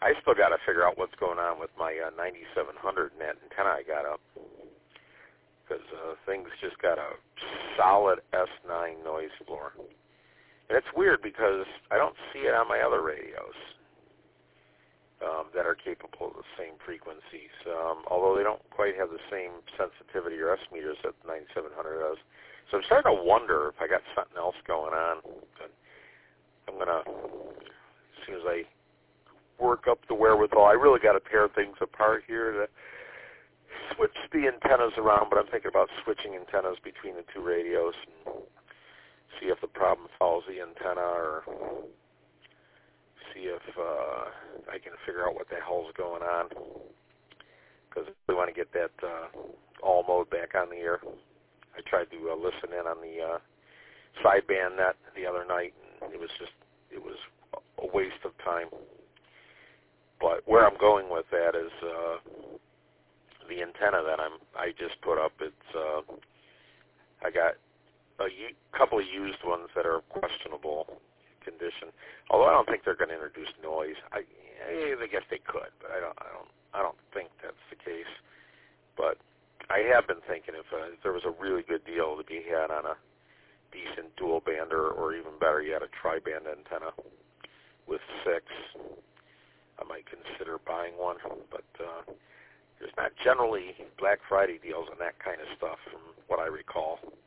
I still got to figure out what's going on with my 9700 net antenna I got up, because things just got a solid S9 noise floor. And it's weird because I don't see it on my other radios that are capable of the same frequencies, although they don't quite have the same sensitivity or S meters that the 9700 does. So I'm starting to wonder if I got something else going on. I'm going to, as soon as I work up the wherewithal, I really got to tear things apart here to switch the antennas around, but I'm thinking about switching antennas between the two radios and see if the problem follows the antenna, or see if I can figure out what the hell's going on, because I really want to get that all mode back on the air. I tried to listen in on the sideband net the other night, and it was a waste of time. But where I'm going with that is the antenna that I just put up. It's I got a couple of used ones that are questionable condition. Although I don't think they're going to introduce noise. I guess they could, but I don't think that's the case. But I have been thinking if there was a really good deal to be had on a decent dual band, or even better yet, a tri-band antenna with 6, I might consider buying one. But there's not generally Black Friday deals on that kind of stuff from what I recall.